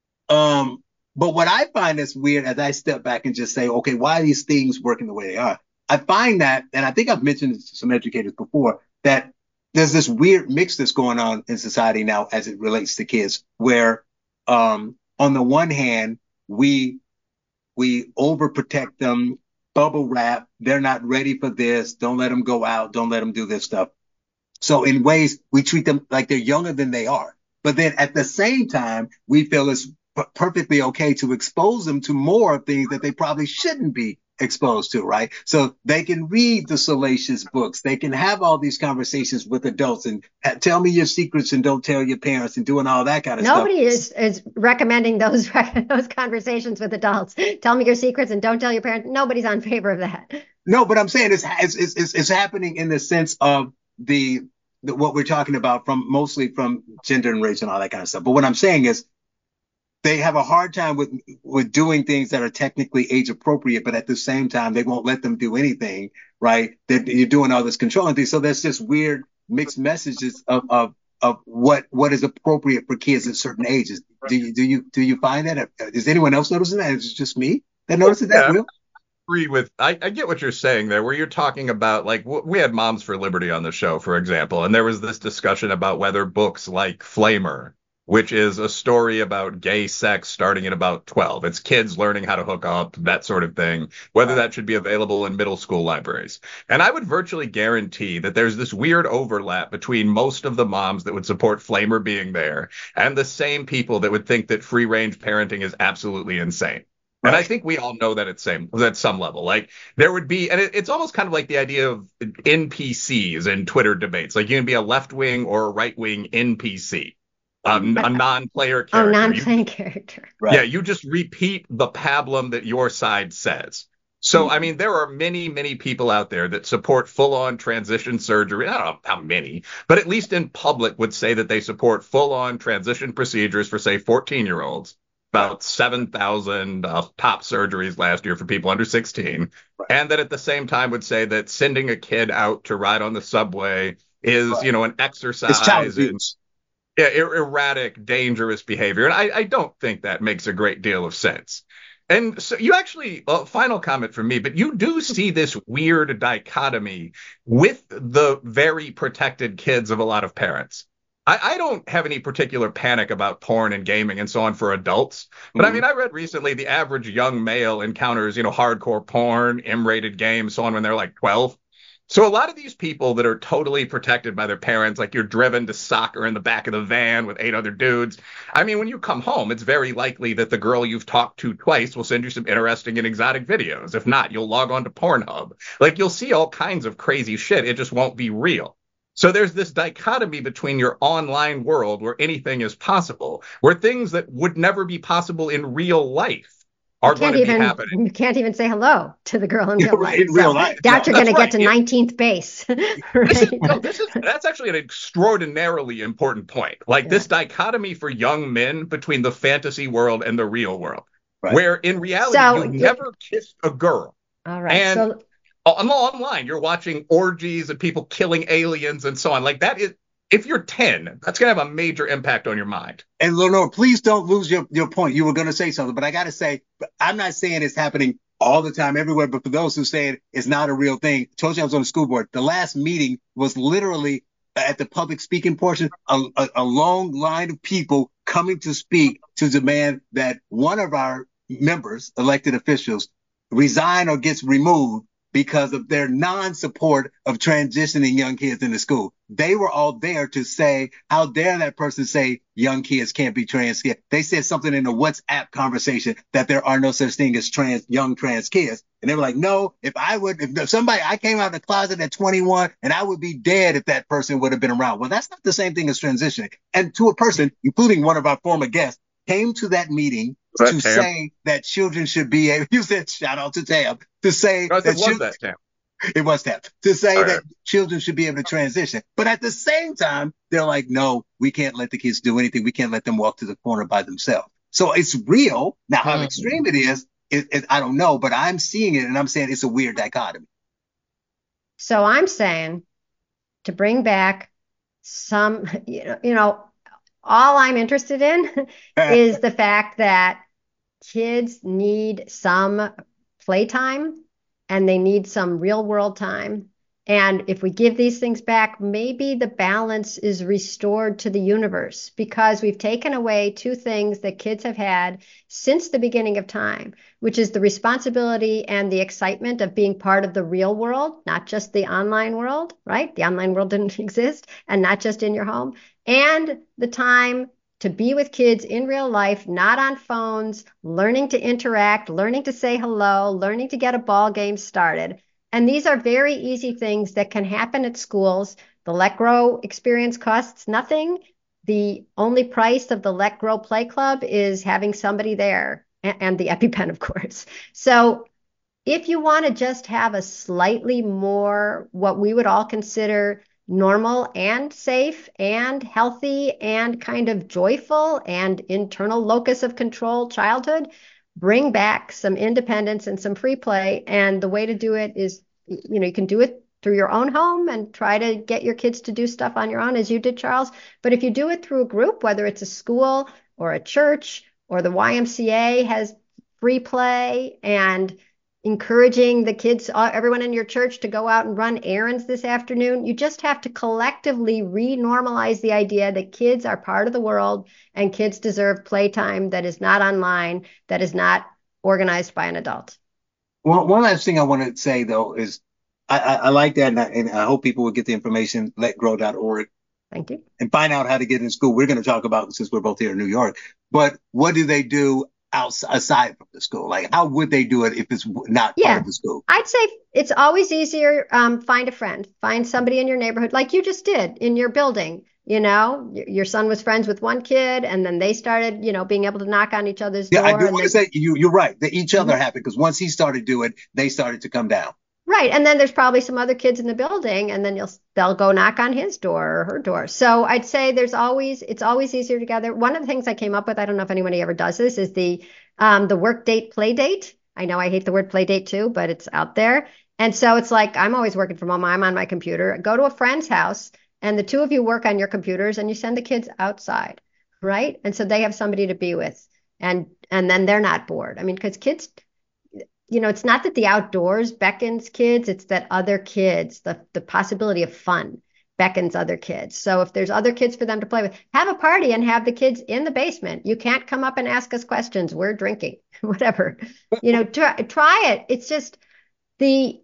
Um, but what I find is weird as I step back and just say, okay, why are these things working the way they are? I find that, and I think I've mentioned this to some educators before, that there's this weird mix that's going on in society now as it relates to kids, where um, on the one hand, we we overprotect them, bubble wrap, they're not ready for this, don't let them go out, don't let them do this stuff. So in ways, we treat them like they're younger than they are. But then at the same time, we feel it's perfectly okay to expose them to more things that they probably shouldn't be exposed to, right? So they can read the salacious books. They can have all these conversations with adults and ha- tell me your secrets and don't tell your parents and doing all that kind of Nobody stuff. is is recommending those those conversations with adults. Tell me your secrets and don't tell your parents. Nobody's on favor of that. No, but I'm saying it's it's it's, it's happening in the sense of the, the what we're talking about from mostly from gender and race and all that kind of stuff. But what I'm saying is they have a hard time with with doing things that are technically age appropriate, but at the same time, they won't let them do anything, right? That you're doing all this controlling thing. So there's just weird mixed messages of of of what what is appropriate for kids at certain ages. Do you do you do you find that? Is anyone else noticing that? Is it just me that notices that, Yeah. Will? Agree with I, I get what you're saying there, where you're talking about like w- we had Moms for Liberty on the show, for example, and there was this discussion about whether books like Flamer, which is a story about gay sex starting at about twelve, it's kids learning how to hook up, that sort of thing, whether that should be available in middle school libraries. And I would virtually guarantee that there's this weird overlap between most of the moms that would support Flamer being there and the same people that would think that free range parenting is absolutely insane. And I think we all know that at same at some level. Like there would be, and it, it's almost kind of like the idea of N P Cs in Twitter debates. Like you can be a left wing or a right wing N P C, um, a non-player character. Oh, non-playing You, character. Right. yeah, you just repeat the pablum that your side says. So, I mean, there are many, many people out there that support full-on transition surgery. I don't know how many, but at least in public would say that they support full-on transition procedures for, say, fourteen-year-olds. About seven thousand uh, top surgeries last year for people under sixteen. Right. And that at the same time would say that sending a kid out to ride on the subway is, Right. you know, an It's exercise child in abuse. yeah, er- erratic, dangerous behavior. And I, I don't think that makes a great deal of sense. And so you actually, uh, final comment from me, but you do see this weird dichotomy with the very protected kids of a lot of parents. I, I don't have any particular panic about porn and gaming and so on for adults. But I Mhm. mean, I read recently the average young male encounters, you know, hardcore porn, M-rated games, so on when they're like twelve. So a lot of these people that are totally protected by their parents, like you're driven to soccer in the back of the van with eight other dudes. I mean, when you come home, it's very likely that the girl you've talked to twice will send you some interesting and exotic videos. If not, you'll log on to Pornhub. Like you'll see all kinds of crazy shit. It just won't be real. So there's this dichotomy between your online world where anything is possible, where things that would never be possible in real life are You going can't to be even happening. you can't even say hello to the girl in Yeah, real right, life. in real So life. doubt No, you're going that's to right. get to It- nineteenth base, This is, right? no, this is that's actually an extraordinarily important point. Like Yeah. this dichotomy for young men between the fantasy world and the real world, Right. where in reality So, you've d- never kissed a girl. All right. And So on online, you're watching orgies and people killing aliens and so on. Like that is, if you're ten, that's going to have a major impact on your mind. And Lenore, please don't lose your, your point. You were going to say something, but I got to say, I'm not saying it's happening all the time everywhere, but for those who say it's not a real thing, I told you I was on the school board. The last meeting was literally at the public speaking portion, a, a, a long line of people coming to speak to demand that one of our members, elected officials, resign or gets removed because of their non-support of transitioning young kids into school. They were all there to say, how dare that person say young kids can't be trans kids? They said something in the WhatsApp conversation that there are no such thing as trans, young trans kids. And they were like, no, if I would, if somebody, I came out of the closet at twenty-one and I would be dead if that person would have been around. Well, that's not the same thing as transitioning. And to a person, including one of our former guests, came to that meeting Right, to Tam. say that children should be able, you said shout out to Tam, to say I that said, love children, that, Tam. it was that, to say All that right. children should be able to transition. But at the same time, they're like, no, we can't let the kids do anything. We can't let them walk to the corner by themselves. So it's real. Now, how Mhm. extreme it is, it, it, I don't know, but I'm seeing it and I'm saying it's a weird dichotomy. So I'm saying to bring back some, you know, you know, all I'm interested in is the fact that kids need some playtime and they need some real world time. And if we give these things back, maybe the balance is restored to the universe because we've taken away two things that kids have had since the beginning of time, which is the responsibility and the excitement of being part of the real world, not just the online world, right? The online world didn't exist, and not just in your home, and the time to be with kids in real life, not on phones, learning to interact, learning to say hello, learning to get a ball game started. And these are very easy things that can happen at schools. The Let Grow experience costs nothing. The only price of the Let Grow Play Club is having somebody there, and, and the EpiPen, of course. So if you want to just have a slightly more, what we would all consider normal and safe and healthy and kind of joyful and internal locus of control childhood, bring back some independence and some free play. And the way to do it is, you know, you can do it through your own home and try to get your kids to do stuff on your own, as you did, Charles. But if you do it through a group, whether it's a school or a church or the Y M C A has free play, and encouraging the kids, everyone in your church, to go out and run errands this afternoon, you just have to collectively re-normalize the idea that kids are part of the world and kids deserve playtime that is not online, that is not organized by an adult. Well, one last thing I want to say, though, is I, I, I like that, and I, and I hope people will get the information, let grow dot org. Thank you. And find out how to get in school. We're going to talk about, since we're both here in New York, but what do they do outside, aside from the school? Like, how would they do it if it's not yeah, part of the school? I'd say it's always easier. Um, find a friend, find somebody in your neighborhood, like you just did in your building. You know, your son was friends with one kid, and then they started, you know, being able to knock on each other's yeah, door. Yeah, I do want they... to say you, you're right. That each other mm-hmm. happened, because once he started doing it, they started to come down. Right. And then there's probably some other kids in the building, and then you'll they'll go knock on his door or her door. So I'd say there's always it's always easier together. One of the things I came up with, I don't know if anybody ever does this, is the um, the work date play date. I know I hate the word play date too, but it's out there. And so it's like, I'm always working from home. I'm on my computer. Go to a friend's house, and the two of you work on your computers, and you send the kids outside, right? And so they have somebody to be with, and and then they're not bored. I mean, because kids, you know, it's not that the outdoors beckons kids, it's that other kids, the, the possibility of fun beckons other kids. So if there's other kids for them to play with, have a party and have the kids in the basement. You can't come up and ask us questions. We're drinking, whatever. You know, try, try it. It's just the,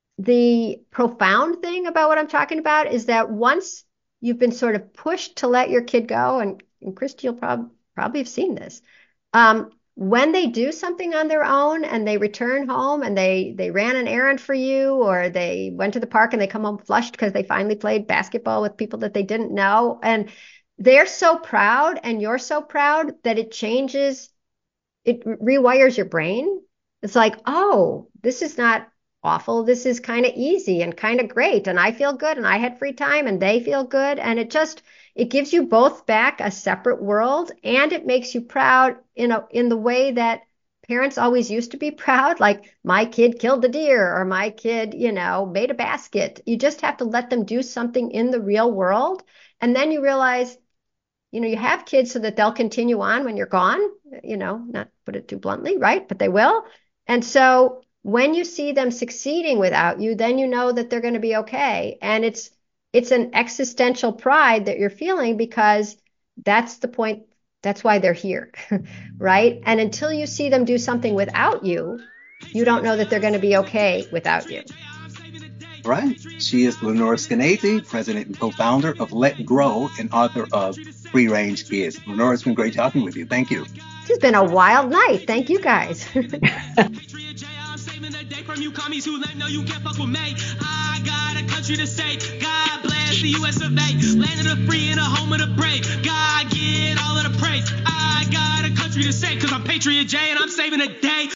the profound thing about what I'm talking about is that once you've been sort of pushed to let your kid go, and, and Christy, you'll prob- probably have seen this, um, when they do something on their own and they return home and they they ran an errand for you, or they went to the park and they come home flushed because they finally played basketball with people that they didn't know, and they're so proud and you're so proud that it changes, it rewires your brain. It's like, oh, this is not awful. This is kind of easy and kind of great. And I feel good, and I had free time, and they feel good. And it just, it gives you both back a separate world, and it makes you proud in a, in the way that parents always used to be proud. Like, my kid killed a deer, or my kid, you know, made a basket. You just have to let them do something in the real world. And then you realize, you know, you have kids so that they'll continue on when you're gone, you know, not put it too bluntly, right? But they will. And so when you see them succeeding without you, then you know that they're going to be okay. And it's it's an existential pride that you're feeling, because that's the point. That's why they're here, right? And until you see them do something without you, you don't know that they're going to be okay without you. Right. She is Lenora Skenazy, president and co-founder of Let Grow and author of Free Range Kids. Lenora, it's been great talking with you. Thank you. It's been a wild night. Thank you, guys. From you commies who let know you can't fuck with me. I got a country to say. God bless the U S of A. Land of the free and a home of the brave. God get all of the praise. I got a country to say, cause I'm Patriot J and I'm saving a day.